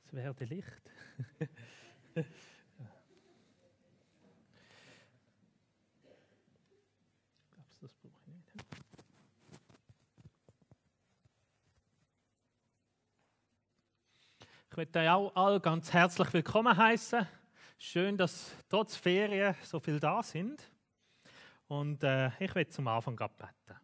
Es werde Licht. Das brauche ich nicht. Ich möchte euch auch alle ganz herzlich willkommen heißen. Schön, dass trotz Ferien so viele da sind. Und ich werde zum Anfang beten.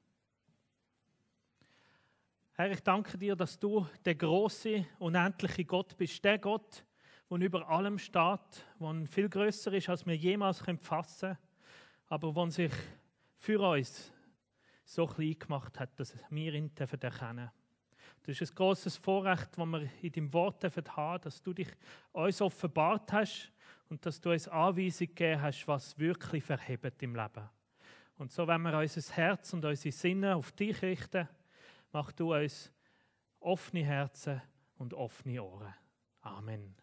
Herr, ich danke dir, dass du der große, unendliche Gott bist. Der Gott, der über allem steht, der viel grösser ist, als wir jemals fassen können, aber der sich für uns so klein gemacht hat, dass wir ihn erkennen dürfen. Das ist ein grosses Vorrecht, das wir in deinem Wort haben dürfen, dass du dich uns offenbart hast und dass du uns Anweisung gegeben hast, was wirklich verhebt im Leben. Und so, wenn wir unser Herz und unsere Sinne auf dich richten, mach du uns offene Herzen und offene Ohren. Amen.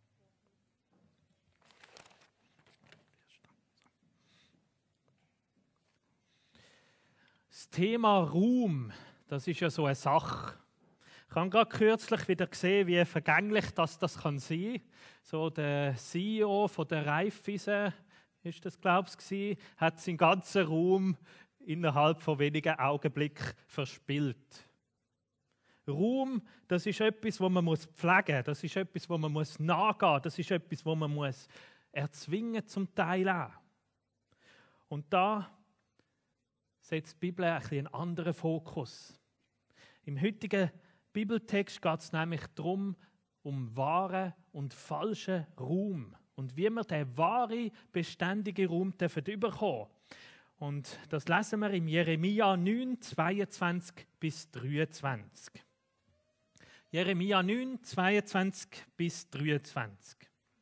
Das Thema Ruhm, das ist ja so eine Sache. Ich habe gerade kürzlich wieder gesehen, wie vergänglich das kann sein. So der CEO von der Raiffeisen, ist das, glaube ich, hat seinen ganzen Ruhm innerhalb von wenigen Augenblicken verspielt. Ruhm, das ist etwas, wo man pflegen muss. Das ist etwas, wo man nachgehen muss. Das ist etwas, wo man erzwingen zum Teil auch. Und da setzt die Bibel einen anderen Fokus. Im heutigen Bibeltext geht es nämlich darum, um wahren und falschen Ruhm. Und wie wir den wahren, beständigen Ruhm bekommen dürfen. Und das lesen wir im Jeremia 9, 22 bis 23. Jeremia 9, 22 bis 23.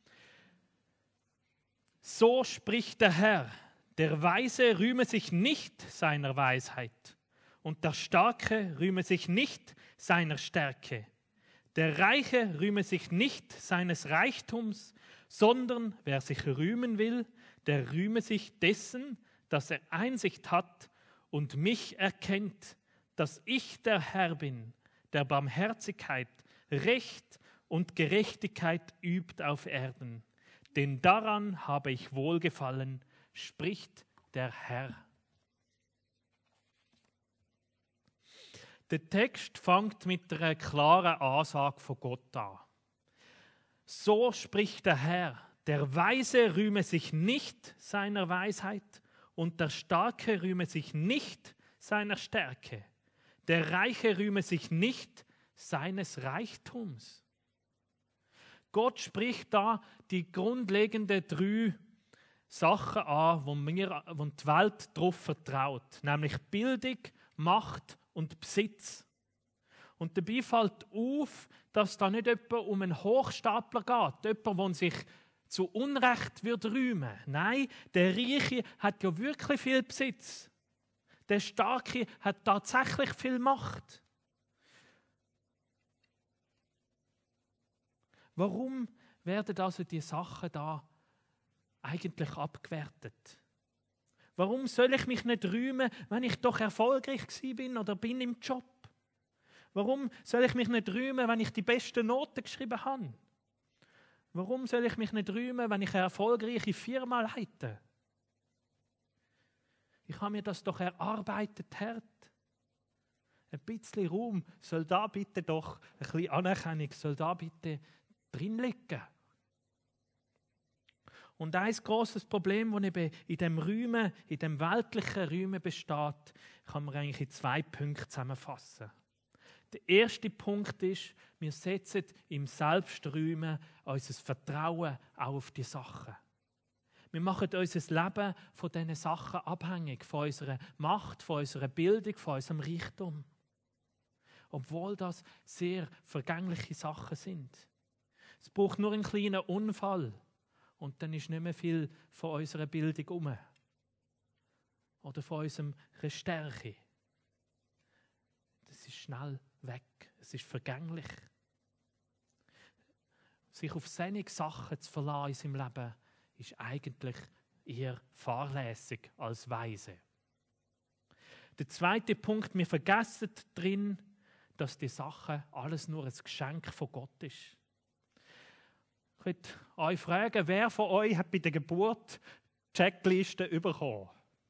So spricht der Herr, der Weise rühme sich nicht seiner Weisheit und der Starke rühme sich nicht seiner Stärke. Der Reiche rühme sich nicht seines Reichtums, sondern wer sich rühmen will, der rühme sich dessen, dass er Einsicht hat und mich erkennt, dass ich der Herr bin, der Barmherzigkeit, Recht und Gerechtigkeit übt auf Erden. Denn daran habe ich Wohlgefallen, spricht der Herr. Der Text fängt mit einer klaren Ansage von Gott an. So spricht der Herr, der Weise rühme sich nicht seiner Weisheit und der Starke rühme sich nicht seiner Stärke. Der Reiche rühme sich nicht seines Reichtums. Gott spricht da die grundlegenden 3 Sachen an, wo die Welt darauf vertraut, nämlich Bildung, Macht und Besitz. Und dabei fällt auf, dass da nicht etwa um einen Hochstapler geht, jemand, der sich zu Unrecht wird rühmen. Nein, der Reiche hat ja wirklich viel Besitz. Der Starke hat tatsächlich viel Macht. Warum werden also die Sachen da eigentlich abgewertet? Warum soll ich mich nicht rühmen, wenn ich doch erfolgreich bin oder bin im Job? Warum soll ich mich nicht rühmen, wenn ich die besten Noten geschrieben habe? Warum soll ich mich nicht rühmen, wenn ich eine erfolgreiche Firma leite? Ich habe mir das doch erarbeitet, Herr. Ein bisschen Ruhm soll da bitte doch, ein bisschen Anerkennung soll da bitte drin liegen. Und ein grosses Problem, das eben in dem Rühmen, in dem weltlichen Rühmen besteht, kann man eigentlich in 2 Punkte zusammenfassen. Der erste Punkt ist, wir setzen im Selbstrühmen unser Vertrauen auch auf die Sachen. Wir machen unser Leben von diesen Sachen abhängig, von unserer Macht, von unserer Bildung, von unserem Reichtum. Obwohl das sehr vergängliche Sachen sind. Es braucht nur einen kleinen Unfall und dann ist nicht mehr viel von unserer Bildung herum. Oder von unserer Stärke. Das ist schnell weg. Es ist vergänglich. Sich auf solche Sachen zu verlassen in seinem Leben, ist eigentlich eher fahrlässig als weise. Der zweite Punkt, wir vergessen drin, dass die Sache alles nur ein Geschenk von Gott ist. Ich möchte euch fragen, wer von euch hat bei der Geburt Checklisten bekommen?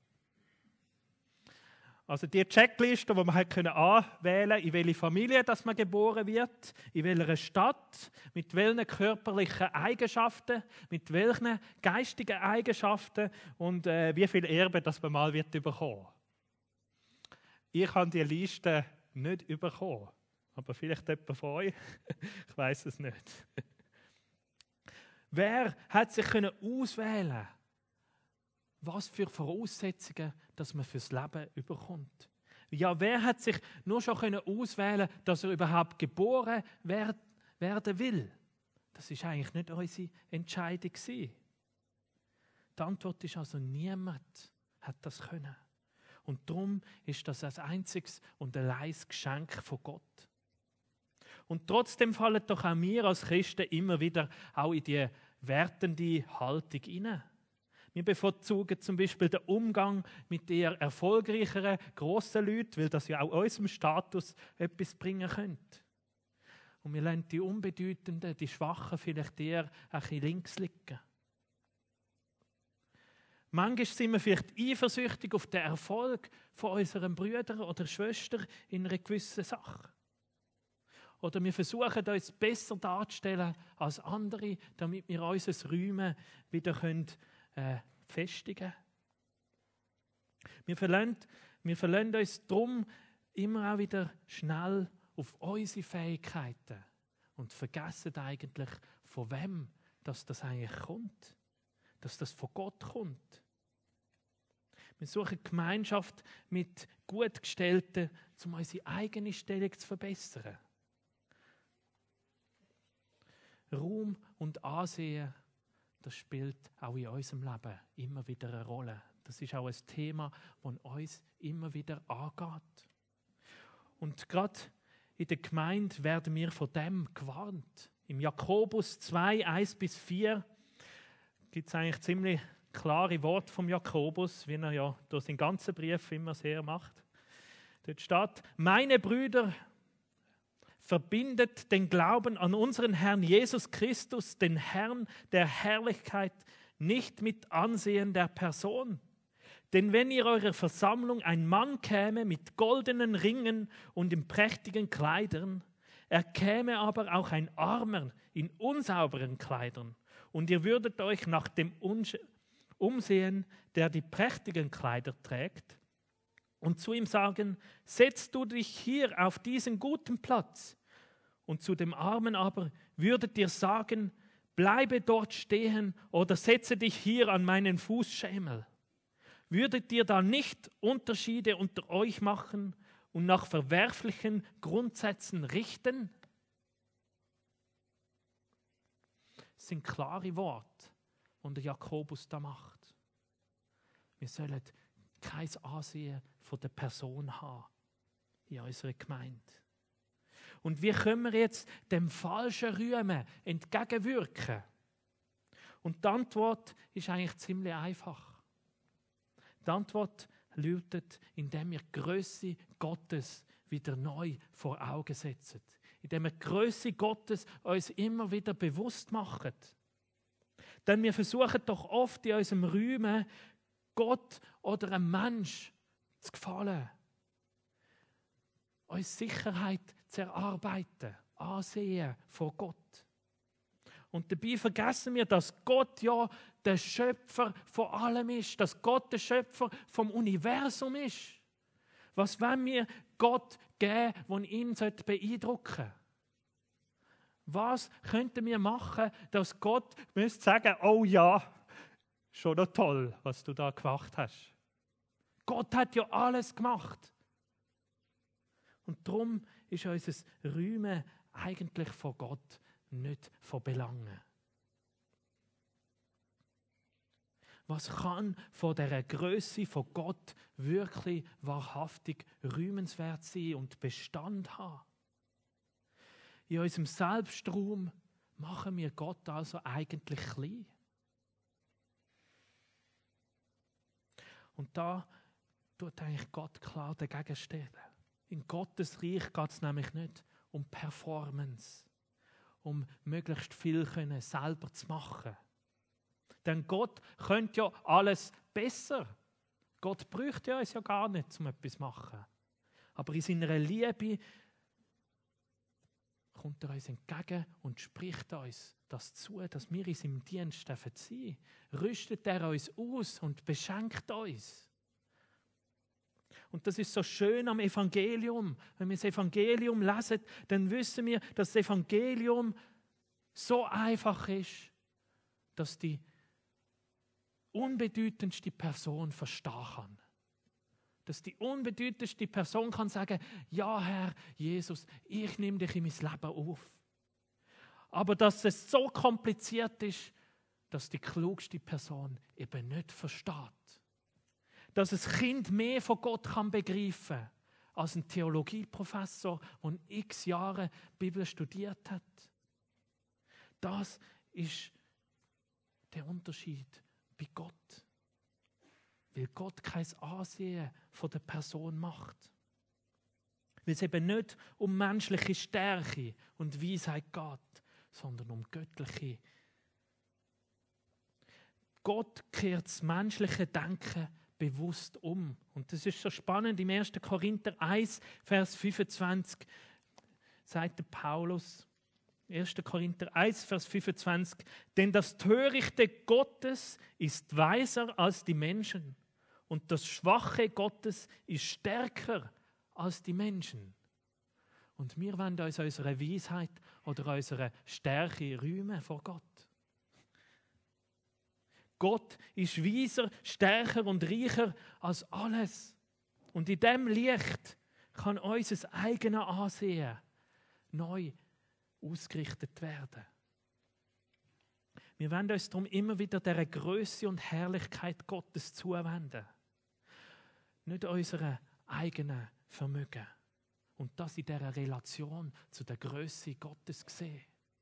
Also die Checkliste, die man anwählen konnte, in welche Familie dass man geboren wird, in welcher Stadt, mit welchen körperlichen Eigenschaften, mit welchen geistigen Eigenschaften und wie viel Erbe das man mal wird bekommen. Ich habe diese Liste nicht bekommen, aber vielleicht jemand von euch, ich weiß es nicht. Wer hat sich auswählen, was für Voraussetzungen, dass man fürs Leben überkommt? Ja, wer hat sich nur schon auswählen, dass er überhaupt geboren werden will? Das ist eigentlich nicht unsere Entscheidung gewesen. Die Antwort ist also, niemand hat das können. Und darum ist das ein einziges und alleines Geschenk von Gott. Und trotzdem fallen doch auch wir als Christen immer wieder auch in die wertende Haltung hinein. Wir bevorzugen zum Beispiel den Umgang mit eher erfolgreicheren, grossen Leuten, weil das ja auch unserem Status etwas bringen könnte. Und wir lassen die Unbedeutenden, die Schwachen vielleicht eher ein bisschen links liegen. Manchmal sind wir vielleicht eifersüchtig auf den Erfolg von unseren Brüdern oder Schwestern in einer gewissen Sache. Oder wir versuchen, uns besser darzustellen als andere, damit wir unser Räumen wieder festigen können. Wir verlassen uns darum immer auch wieder schnell auf unsere Fähigkeiten und vergessen eigentlich, von wem das eigentlich kommt. Dass das von Gott kommt. Wir suchen Gemeinschaft mit Gutgestellten, um unsere eigene Stellung zu verbessern. Ruhm und Ansehen, das spielt auch in unserem Leben immer wieder eine Rolle. Das ist auch ein Thema, das uns immer wieder angeht. Und gerade in der Gemeinde werden wir von dem gewarnt. Im Jakobus 2, 1-4 gibt es eigentlich ziemlich klare Worte vom Jakobus, wie er ja durch den ganzen Brief immer sehr macht. Dort steht: Meine Brüder, verbindet den Glauben an unseren Herrn Jesus Christus, den Herrn der Herrlichkeit, nicht mit Ansehen der Person. Denn wenn in eurer Versammlung ein Mann käme mit goldenen Ringen und in prächtigen Kleidern, er käme aber auch ein Armer in unsauberen Kleidern, und ihr würdet euch nach dem umsehen, der die prächtigen Kleider trägt, und zu ihm sagen: Setzt du dich hier auf diesen guten Platz. Und zu dem Armen aber würdet ihr sagen: Bleibe dort stehen oder setze dich hier an meinen Fußschemel. Würdet ihr da nicht Unterschiede unter euch machen und nach verwerflichen Grundsätzen richten? Das sind klare Worte, die der Jakobus da macht. Wir sollen kein Ansehen von der Person haben in unserer Gemeinde. Und wie können wir jetzt dem falschen Rühmen entgegenwirken? Und die Antwort ist eigentlich ziemlich einfach. Die Antwort lautet, indem wir die Grösse Gottes wieder neu vor Augen setzen. Indem wir die Grösse Gottes uns immer wieder bewusst machen. Denn wir versuchen doch oft in unserem Rühmen, Gott oder einem Mensch zu gefallen. Uns Sicherheit zu erarbeiten, Ansehen vor Gott. Und dabei vergessen wir, dass Gott ja der Schöpfer von allem ist, dass Gott der Schöpfer vom Universum ist. Was wollen wir Gott geben, was ihn beeindrucken sollte? Was könnten wir machen, dass Gott müsste sagen: Oh ja, schon noch toll, was du da gemacht hast. Gott hat ja alles gemacht. Und darum ist unser Rühmen eigentlich vor Gott nicht von Belangen. Was kann von dieser Grösse von Gott wirklich wahrhaftig rühmenswert sein und Bestand haben? In unserem Selbstraum machen wir Gott also eigentlich klein. Und da tut eigentlich Gott klar dagegen stehen. In Gottes Reich geht es nämlich nicht um Performance, um möglichst viel selber zu machen. Denn Gott könnte ja alles besser. Gott bräuchte uns ja gar nicht, um etwas zu machen. Aber in seiner Liebe kommt er uns entgegen und spricht uns das zu, dass wir in seinem Dienst sein dürfen. Rüstet er uns aus und beschenkt uns. Und das ist so schön am Evangelium. Wenn wir das Evangelium lesen, dann wissen wir, dass das Evangelium so einfach ist, dass die unbedeutendste Person verstehen kann. Dass die unbedeutendste Person kann sagen, ja Herr Jesus, ich nehme dich in mein Leben auf. Aber dass es so kompliziert ist, dass die klugste Person eben nicht versteht. Dass ein Kind mehr von Gott kann begreifen kann, als ein Theologieprofessor, der x Jahre Bibel studiert hat. Das ist der Unterschied bei Gott. Weil Gott kein Ansehen von der Person macht. Weil es eben nicht um menschliche Stärke und Weisheit geht, sondern um göttliche. Gott kehrt das menschliche Denken bewusst um. Und das ist so spannend. Im 1. Korinther 1, Vers 25 sagt der Paulus, 1. Korinther 1, Vers 25, denn das Törichte Gottes ist weiser als die Menschen und das Schwache Gottes ist stärker als die Menschen. Und wir wollen uns unsere Weisheit oder unsere Stärke rühmen vor Gott. Gott ist weiser, stärker und reicher als alles. Und in diesem Licht kann unser eigenes Ansehen neu ausgerichtet werden. Wir wollen uns darum immer wieder dieser Größe und Herrlichkeit Gottes zuwenden. Nicht unserem eigenen Vermögen. Und das in dieser Relation zu der Größe Gottes sehen.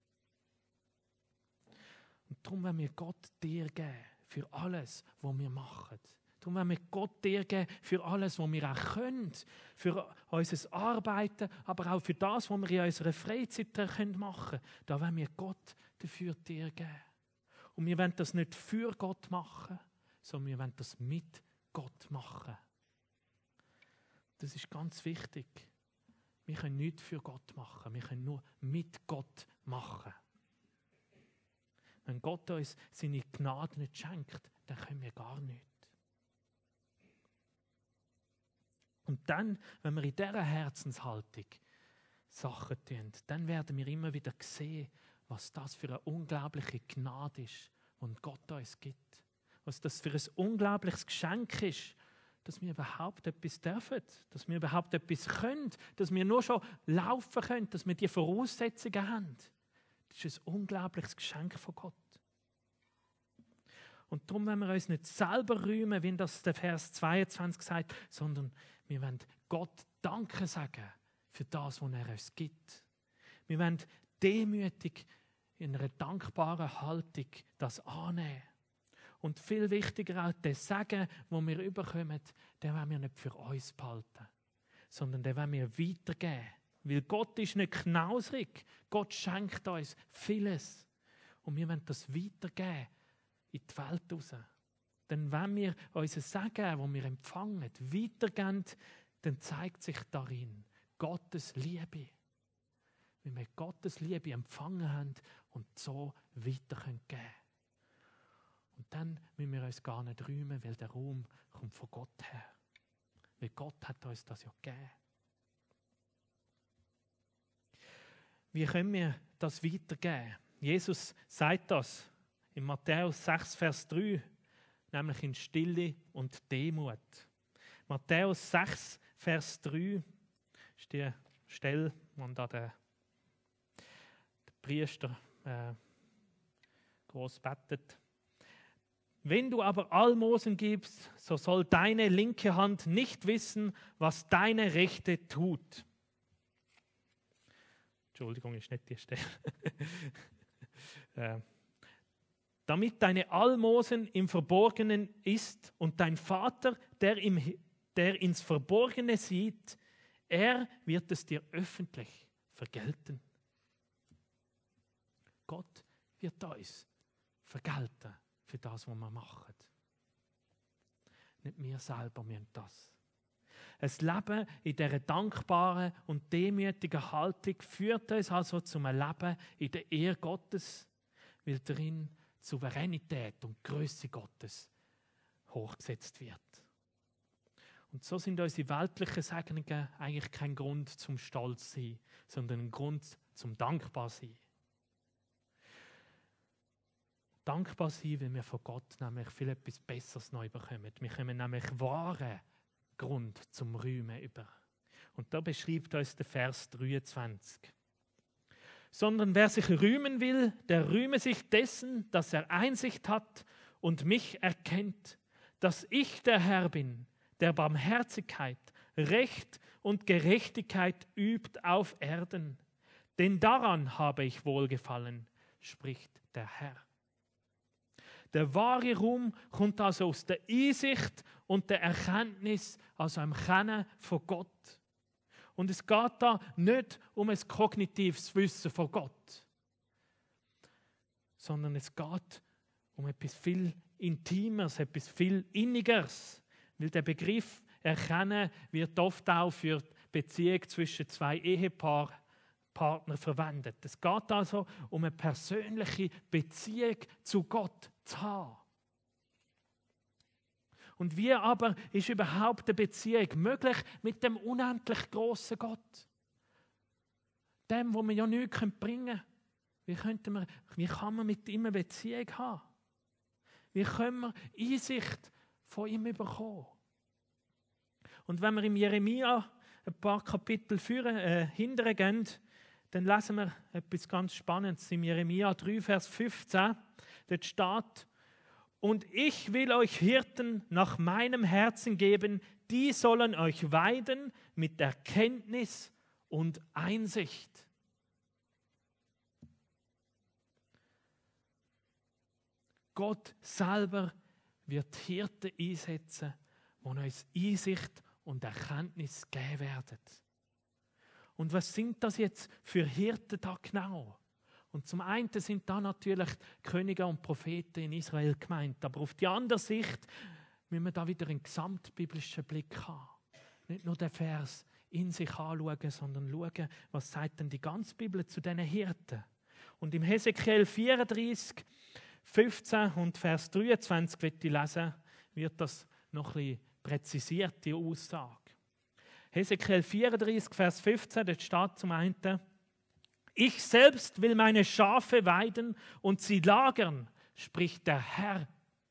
Und darum wollen wir Gott dir geben für alles, was wir machen. Darum wollen wir Gott dir geben für alles, was wir auch können. Für unser Arbeiten, aber auch für das, was wir in unserer Freizeit machen können. Da wollen wir Gott dafür dir geben. Und wir wollen das nicht für Gott machen, sondern wir wollen das mit Gott machen. Das ist ganz wichtig. Wir können nichts für Gott machen, wir können nur mit Gott machen. Wenn Gott uns seine Gnade nicht schenkt, dann können wir gar nichts. Und dann, wenn wir in dieser Herzenshaltung Sachen tun, dann werden wir immer wieder sehen, was das für eine unglaubliche Gnade ist, die Gott uns gibt. Was das für ein unglaubliches Geschenk ist, dass wir überhaupt etwas dürfen, dass wir überhaupt etwas können, dass wir nur schon laufen können, dass wir die Voraussetzungen haben. Das ist ein unglaubliches Geschenk von Gott. Und darum wollen wir uns nicht selber rühmen, wie das der Vers 22 sagt, sondern wir wollen Gott Danke sagen für das, was er uns gibt. Wir wollen demütig in einer dankbaren Haltung das annehmen. Und viel wichtiger auch, den Segen, den wir überkommen, den wollen wir nicht für uns behalten, sondern den wollen wir weitergeben. Weil Gott ist nicht knausrig. Gott schenkt uns vieles. Und wir wollen das weitergeben in die Welt raus. Denn wenn wir unser Segen, das wir empfangen, weitergeben, dann zeigt sich darin Gottes Liebe. Weil wir Gottes Liebe empfangen haben und so weiter geben können. Und dann müssen wir uns gar nicht rühmen, weil der Ruhm kommt von Gott her. Weil Gott hat uns das ja gegeben. Wie können wir das weitergeben? Jesus sagt das in Matthäus 6, Vers 3, nämlich in Stille und Demut. Matthäus 6, Vers 3 ist die Stelle, wo da der Priester groß betet. Wenn du aber Almosen gibst, so soll deine linke Hand nicht wissen, was deine rechte tut. Entschuldigung, ist nicht die Stelle. Damit deine Almosen im Verborgenen ist und dein Vater, der ins Verborgene sieht, er wird es dir öffentlich vergelten. Gott wird uns vergelten für das, was wir machen. Nicht wir selber müssen das. Ein Leben in dieser dankbaren und demütigen Haltung führt uns also zum Leben in der Ehre Gottes, weil darin die Souveränität und die Grösse Gottes hochgesetzt wird. Und so sind unsere weltlichen Segnungen eigentlich kein Grund zum Stolz sein, sondern ein Grund zum dankbar sein. Dankbar sein, weil wir von Gott nämlich viel etwas Besseres neu bekommen. Wir kommen nämlich wahren Grund zum Rühmen über. Und da beschreibt uns der Vers 23. Sondern wer sich rühmen will, der rühme sich dessen, dass er Einsicht hat und mich erkennt, dass ich der Herr bin, der Barmherzigkeit, Recht und Gerechtigkeit übt auf Erden. Denn daran habe ich Wohlgefallen, spricht der Herr. Der wahre Ruhm kommt also aus der Einsicht und der Erkenntnis, also einem Kennen von Gott. Und es geht da nicht um ein kognitives Wissen von Gott, sondern es geht um etwas viel Intimeres, etwas viel Innigeres. Weil der Begriff Erkennen wird oft auch für die Beziehung zwischen zwei Ehepaarern verwendet. Es geht also um eine persönliche Beziehung zu Gott zu haben. Und wie aber ist überhaupt eine Beziehung möglich mit dem unendlich grossen Gott? Dem, wo wir ja nichts bringen können. Wie kann man mit ihm eine Beziehung haben? Wie können wir Einsicht von ihm bekommen? Und wenn wir im Jeremia ein paar Kapitel hinterher gehen, dann lesen wir etwas ganz Spannendes. Im Jeremia 3, Vers 15, dort steht: Und ich will euch Hirten nach meinem Herzen geben, die sollen euch weiden mit Erkenntnis und Einsicht. Gott selber wird Hirten einsetzen, die uns Einsicht und Erkenntnis geben werden. Und was sind das jetzt für Hirten da genau? Und zum einen sind da natürlich Könige und Propheten in Israel gemeint, aber auf die andere Sicht müssen wir da wieder einen gesamtbiblischen Blick haben. Nicht nur den Vers in sich anschauen, sondern schauen, was sagt denn die ganze Bibel zu diesen Hirten. Und im Hesekiel 34, 15 und Vers 23 wird ich lesen, wird das noch ein bisschen präzisiert, die Aussage. Hesekiel 34, Vers 15, dort steht zum einen: Ich selbst will meine Schafe weiden und sie lagern, spricht der Herr.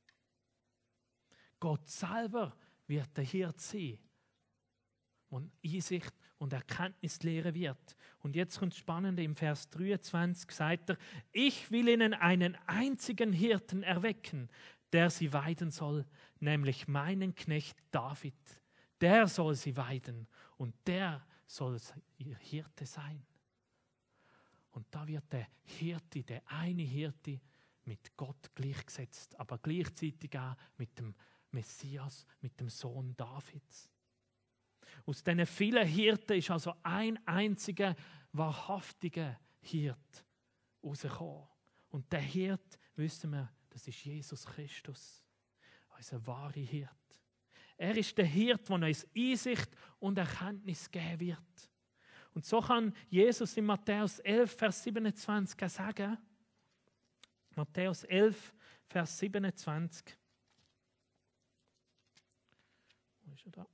Gott selber wird der Hirt sein und Einsicht und Erkenntnis lehren wird. Und jetzt kommt das Spannende, im Vers 23 sagt er: Ich will ihnen einen einzigen Hirten erwecken, der sie weiden soll, nämlich meinen Knecht David. Der soll sie weiden und der soll ihr Hirte sein. Und da wird der Hirte, der eine Hirte, mit Gott gleichgesetzt, aber gleichzeitig auch mit dem Messias, mit dem Sohn Davids. Aus diesen vielen Hirten ist also ein einziger wahrhaftiger Hirt rausgekommen. Und der Hirt, wissen wir, das ist Jesus Christus, unser wahrer Hirt. Er ist der Hirt, der uns Einsicht und Erkenntnis geben wird. Und so kann Jesus in Matthäus 11, Vers 27 sagen, Matthäus 11, Vers 27. Wo ist er da?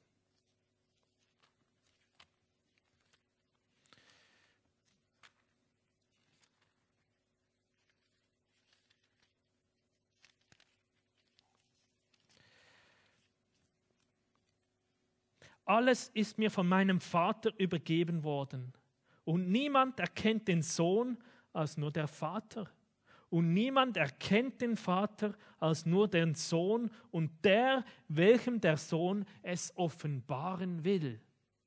Alles ist mir von meinem Vater übergeben worden. Und niemand erkennt den Sohn als nur der Vater. Und niemand erkennt den Vater als nur den Sohn und der, welchem der Sohn es offenbaren will.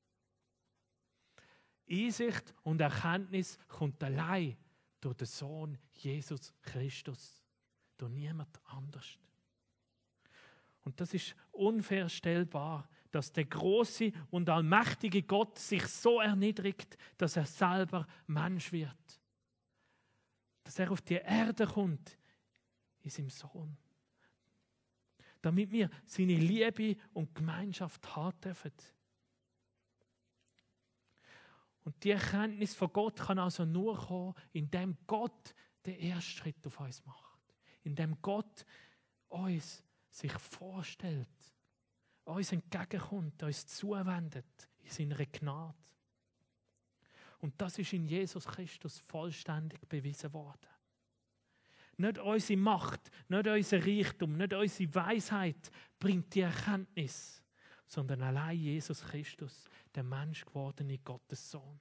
Einsicht und Erkenntnis kommt allein durch den Sohn Jesus Christus, durch niemand anders. Und das ist unvorstellbar, dass der große und allmächtige Gott sich so erniedrigt, dass er selber Mensch wird. dass er auf die Erde kommt, in seinem Sohn. Damit wir seine Liebe und Gemeinschaft haben dürfen. Und die Erkenntnis von Gott kann also nur kommen, indem Gott den ersten Schritt auf uns macht. Indem Gott uns sich vorstellt, uns entgegenkommt, uns zuwendet in seiner Gnade. Und das ist in Jesus Christus vollständig bewiesen worden. Nicht unsere Macht, nicht unser Reichtum, nicht unsere Weisheit bringt die Erkenntnis, sondern allein Jesus Christus, der menschgewordene Gottes Sohn.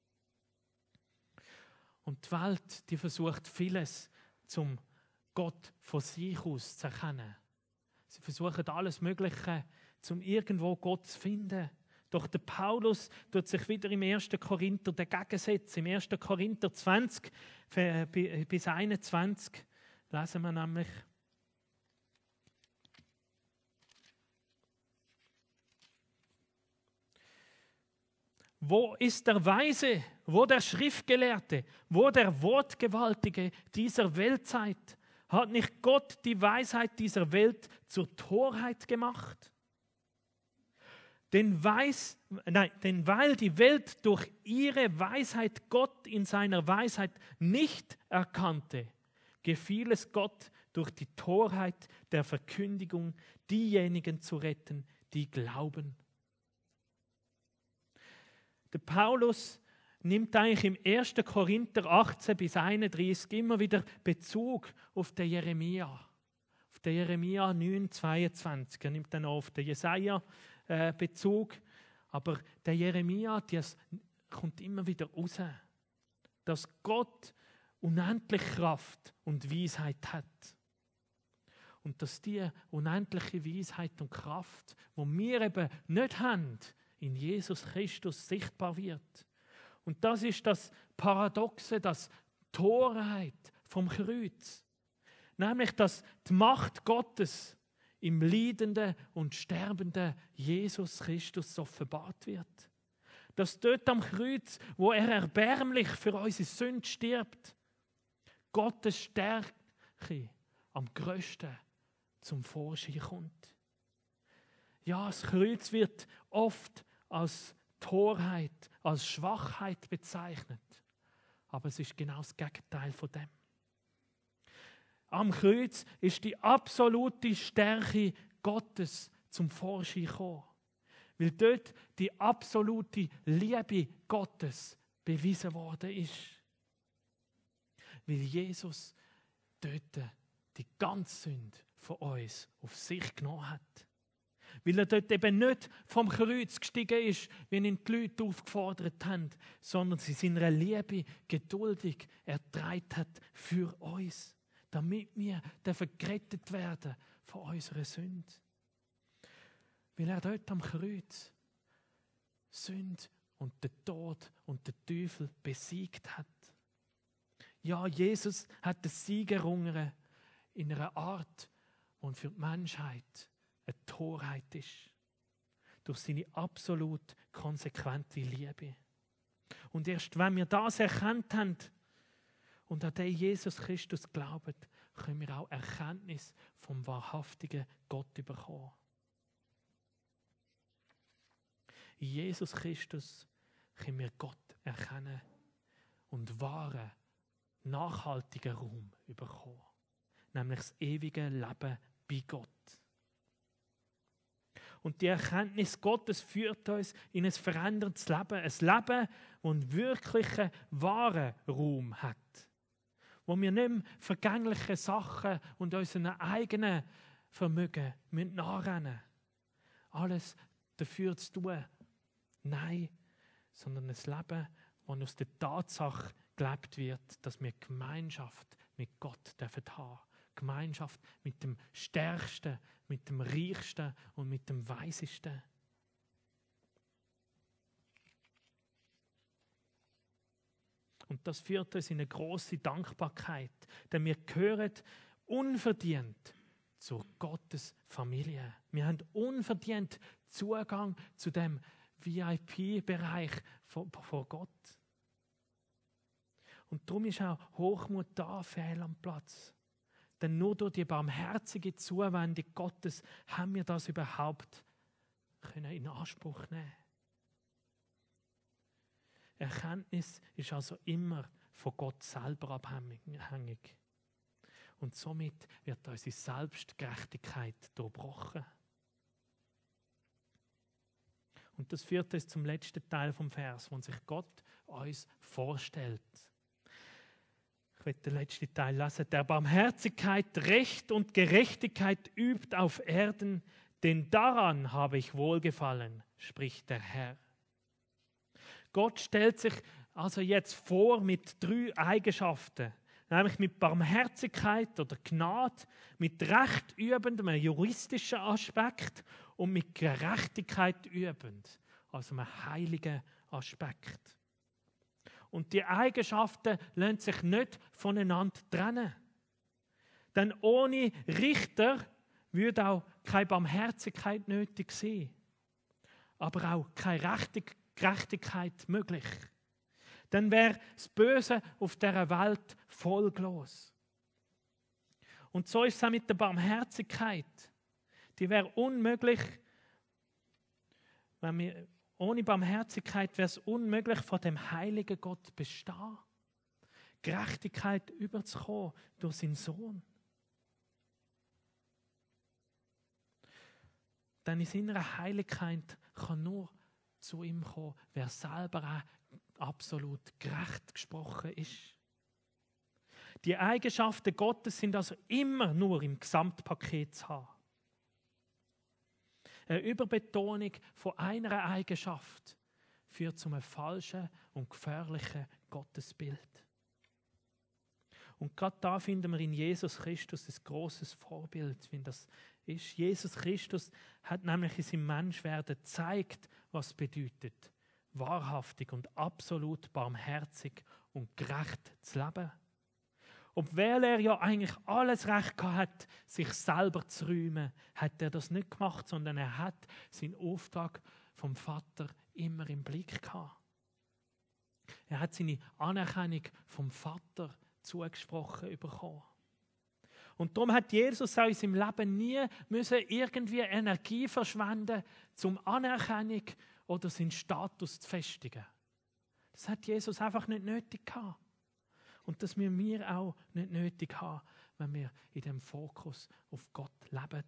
Und die Welt, die versucht vieles, zum Gott von sich aus zu erkennen. Sie versuchen alles Mögliche, um irgendwo Gott zu finden. Doch der Paulus tut sich wieder im 1. Korinther dagegen setzen. Im 1. Korinther 20 bis 21 lesen wir nämlich: Wo ist der Weise, wo der Schriftgelehrte, wo der Wortgewaltige dieser Weltzeit? Hat nicht Gott die Weisheit dieser Welt zur Torheit gemacht? Denn weil die Welt durch ihre Weisheit Gott in seiner Weisheit nicht erkannte, gefiel es Gott durch die Torheit der Verkündigung, diejenigen zu retten, die glauben. Der Paulus nimmt eigentlich im 1. Korinther 18 bis 31 immer wieder Bezug auf den Jeremia. Auf den Jeremia 9, 22. Er nimmt dann auch auf den Jesaja Bezug. Aber der Jeremia, das kommt immer wieder raus, dass Gott unendlich Kraft und Weisheit hat. Und dass die unendliche Weisheit und Kraft, die wir eben nicht haben, in Jesus Christus sichtbar wird. Und das ist das Paradoxe, das Torheit vom Kreuz. Nämlich, dass die Macht Gottes im leidenden und sterbenden Jesus Christus offenbart wird. Dass dort am Kreuz, wo er erbärmlich für unsere Sünde stirbt, Gottes Stärke am grössten zum Vorschein kommt. Ja, das Kreuz wird oft als Torheit, als Schwachheit bezeichnet. Aber es ist genau das Gegenteil von dem. Am Kreuz ist die absolute Stärke Gottes zum Vorschein gekommen. Weil dort die absolute Liebe Gottes bewiesen worden ist. Weil Jesus dort die ganze Sünde von uns auf sich genommen hat. Weil er dort eben nicht vom Kreuz gestiegen ist, wie ihn die Leute aufgefordert haben, sondern sie seiner Liebe geduldig ertragen hat für uns, damit wir gerettet werden von unserer Sünde. Weil er dort am Kreuz Sünde und den Tod und den Teufel besiegt hat. Ja, Jesus hat den Sieg errungen in einer Art, die für die Menschheit eine Torheit ist. Durch seine absolut konsequente Liebe. Und erst wenn wir das erkannt haben und an den Jesus Christus glauben, können wir auch Erkenntnis vom wahrhaftigen Gott bekommen. In Jesus Christus können wir Gott erkennen und wahren, nachhaltigen Raum bekommen. Nämlich das ewige Leben bei Gott. Und die Erkenntnis Gottes führt uns in ein verändertes Leben. Ein Leben, das einen wirklichen, wahren Raum hat. Wo wir nicht mehr vergängliche Sachen und unseren eigenen Vermögen nachrennen müssen. Alles dafür zu tun. Nein, sondern ein Leben, das aus der Tatsache gelebt wird, dass wir Gemeinschaft mit Gott haben dürfen. Gemeinschaft mit dem Stärksten, mit dem Reichsten und mit dem Weisesten. Und das führt uns in eine grosse Dankbarkeit, denn wir gehören unverdient zu Gottes Familie. Wir haben unverdient Zugang zu dem VIP-Bereich vor Gott. Und darum ist auch Hochmut da fehl am Platz. Denn nur durch die barmherzige Zuwendung Gottes haben wir das überhaupt in Anspruch nehmen. Erkenntnis ist also immer von Gott selber abhängig. Und somit wird unsere Selbstgerechtigkeit durchbrochen. Und das führt uns zum letzten Teil vom Vers, wo sich Gott uns vorstellt. Ich will den letzten Teil lesen. Der Barmherzigkeit, Recht und Gerechtigkeit übt auf Erden, denn daran habe ich Wohlgefallen, spricht der Herr. Gott stellt sich also jetzt vor mit 3 Eigenschaften, nämlich mit Barmherzigkeit oder Gnade, mit Recht übendem, einem juristischen Aspekt und mit Gerechtigkeit übend, also einem heiligen Aspekt. Und die Eigenschaften lassen sich nicht voneinander trennen. Denn ohne Richter würde auch keine Barmherzigkeit nötig sein, aber auch keine Gerechtigkeit möglich. Dann wäre das Böse auf dieser Welt folglos. Und so ist es auch mit der Barmherzigkeit. Die wäre unmöglich, ohne Barmherzigkeit wäre es unmöglich, vor dem heiligen Gott bestehen. Gerechtigkeit überzukommen durch seinen Sohn. Denn in seiner Heiligkeit kann nur zu ihm kommen, wer selber auch absolut gerecht gesprochen ist. Die Eigenschaften Gottes sind also immer nur im Gesamtpaket zu haben. Eine Überbetonung von einer Eigenschaft führt zu einem falschen und gefährlichen Gottesbild. Und gerade da finden wir in Jesus Christus ein grosses Vorbild, wie das ist. Jesus Christus hat nämlich in seinem Menschwerden gezeigt, was es bedeutet, wahrhaftig und absolut barmherzig und gerecht zu leben. Obwohl er ja eigentlich alles Recht gehabt hat, sich selber zu rühmen, hat er das nicht gemacht, sondern er hat seinen Auftrag vom Vater immer im Blick gehabt. Er hat seine Anerkennung vom Vater zugesprochen bekommen. Und darum hat Jesus auch in seinem Leben nie irgendwie Energie verschwenden, um Anerkennung oder seinen Status zu festigen. Das hat Jesus einfach nicht nötig gehabt. Und das müssen wir auch nicht nötig haben, wenn wir in dem Fokus auf Gott leben.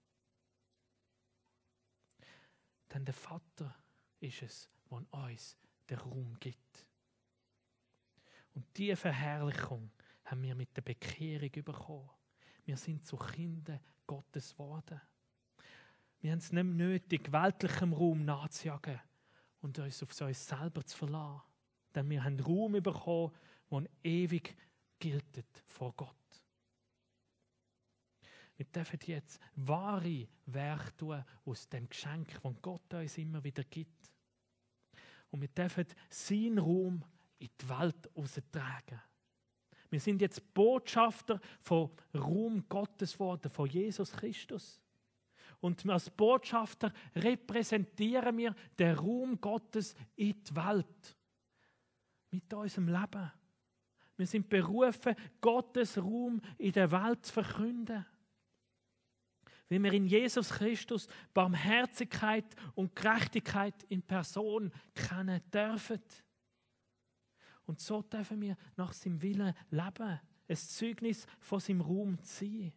Denn der Vater ist es, der uns den Raum gibt. Und diese Verherrlichung haben wir mit der Bekehrung bekommen. Wir sind zu Kindern Gottes geworden. Wir haben es nicht nötig, weltlichem Raum nachzujagen und uns auf uns selber zu verlassen. Denn wir haben Raum bekommen, der ewig gilt vor Gott. Wir dürfen jetzt wahre Werke tun aus dem Geschenk, das Gott uns immer wieder gibt. Und wir dürfen seinen Raum in die Welt austragen. Wir sind jetzt Botschafter vom Ruhm Gottes geworden, von Jesus Christus. Und als Botschafter repräsentieren wir den Ruhm Gottes in die Welt. Mit unserem Leben. Wir sind berufen, Gottes Ruhm in der Welt zu verkünden. Weil wir in Jesus Christus Barmherzigkeit und Gerechtigkeit in Person kennen dürfen. Und so dürfen wir nach seinem Willen leben, ein Zeugnis von seinem Ruhm sein.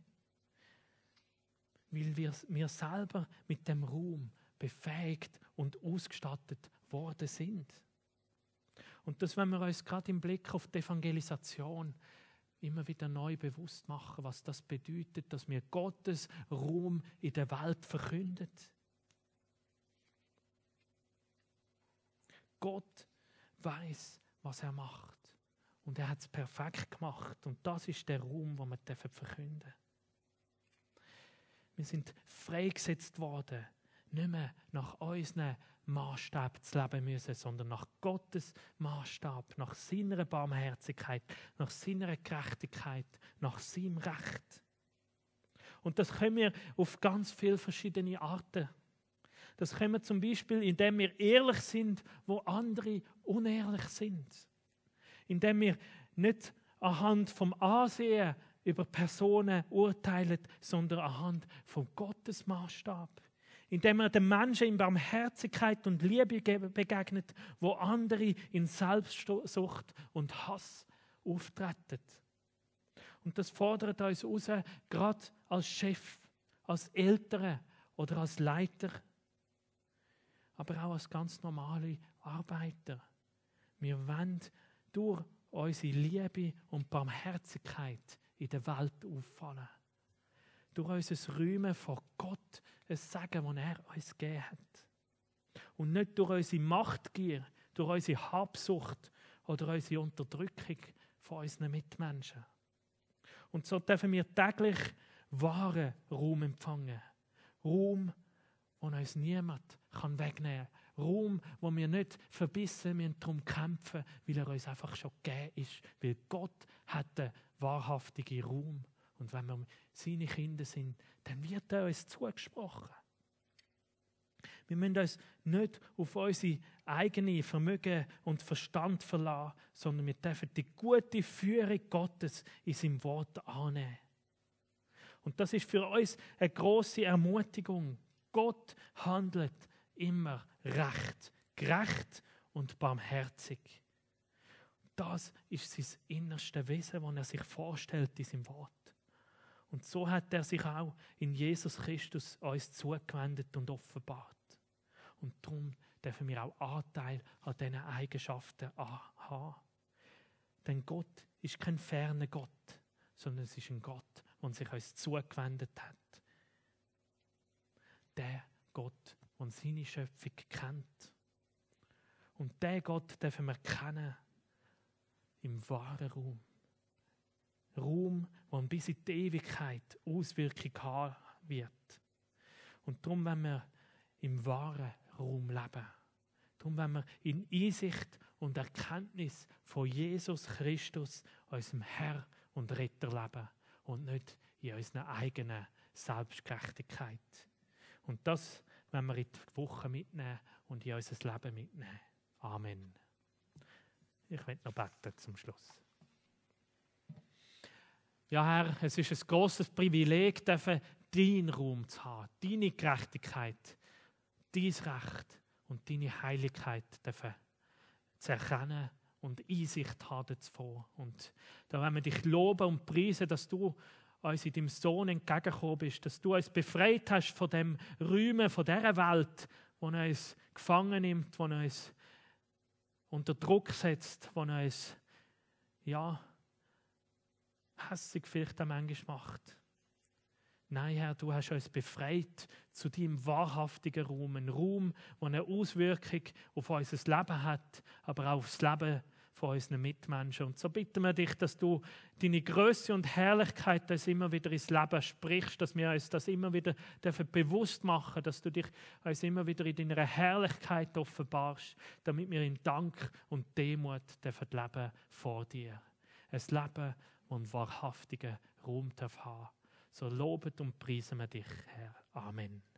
Weil wir selber mit dem Ruhm befähigt und ausgestattet worden sind. Und das wollen wir uns gerade im Blick auf die Evangelisation immer wieder neu bewusst machen, was das bedeutet, dass wir Gottes Ruhm in der Welt verkündet. Gott weiß, was er macht. Und er hat es perfekt gemacht. Und das ist der Ruhm, den wir verkünden dürfen. Wir sind freigesetzt worden, nicht mehr nach unseren Maßstab zu leben müssen, sondern nach Gottes Maßstab, nach seiner Barmherzigkeit, nach seiner Gerechtigkeit, nach seinem Recht. Und das können wir auf ganz viele verschiedene Arten. Das können wir zum Beispiel, indem wir ehrlich sind, wo andere unehrlich sind. Indem wir nicht anhand vom Ansehen über Personen urteilen, sondern anhand von Gottes Maßstab. Indem er den Menschen in Barmherzigkeit und Liebe begegnet, wo andere in Selbstsucht und Hass auftreten. Und das fordert uns heraus, gerade als Chef, als Eltern oder als Leiter, aber auch als ganz normale Arbeiter. Wir wollen durch unsere Liebe und Barmherzigkeit in der Welt auffallen. Durch unser Rühmen vor Gott ein Sagen, das er uns gegeben hat. Und nicht durch unsere Machtgier, durch unsere Habsucht oder unsere Unterdrückung von unseren Mitmenschen. Und so dürfen wir täglich wahren Ruhm empfangen. Ruhm, den uns niemand wegnehmen kann. Ruhm, wo wir nicht verbissen müssen, darum kämpfen, weil er uns einfach schon gegeben ist. Weil Gott hat den wahrhaftigen Ruhm. Und wenn wir seine Kinder sind, dann wird er uns zugesprochen. Wir müssen uns nicht auf unsere eigene Vermögen und Verstand verlassen, sondern wir dürfen die gute Führung Gottes in seinem Wort annehmen. Und das ist für uns eine grosse Ermutigung. Gott handelt immer recht, gerecht und barmherzig. Das ist sein innerstes Wesen, das er sich vorstellt in seinem Wort. Und so hat er sich auch in Jesus Christus uns zugewendet und offenbart. Und darum dürfen wir auch Anteil an diesen Eigenschaften haben. Denn Gott ist kein ferner Gott, sondern es ist ein Gott, der sich uns zugewendet hat. Der Gott, der seine Schöpfung kennt. Und den Gott dürfen wir kennen im wahren Raum. Raum, der bis in die Ewigkeit Auswirkung haben wird. Und darum wollen wir im wahren Raum leben. Darum wollen wir in Einsicht und Erkenntnis von Jesus Christus, unserem Herr und Retter, leben und nicht in unserer eigenen Selbstgerechtigkeit. Und das wollen wir in die Woche mitnehmen und in unser Leben mitnehmen. Amen. Ich werde noch beten zum Schluss. Ja, Herr, es ist ein grosses Privileg, deinen Raum zu haben, deine Gerechtigkeit, dein Recht und deine Heiligkeit zu erkennen und Einsicht haben dazu. Und da wollen wir dich loben und preisen, dass du uns in deinem Sohn entgegengekommen bist, dass du uns befreit hast von dem Rühmen, von dieser Welt, die uns gefangen nimmt, die uns unter Druck setzt, die uns, hässig vielleicht auch manchmal macht. Nein, Herr, du hast uns befreit zu deinem wahrhaftigen Raum. Ein Raum, der eine Auswirkung auf unser Leben hat, aber auch auf das Leben von unseren Mitmenschen. Und so bitten wir dich, dass du deine Größe und Herrlichkeit uns immer wieder ins Leben sprichst, dass wir uns das immer wieder bewusst machen, dass du dich uns immer wieder in deiner Herrlichkeit offenbarst, damit wir in Dank und Demut leben vor dir. Ein Leben, das einen wahrhaftigen Raum haben darf. So lobet und preisen wir dich, Herr. Amen.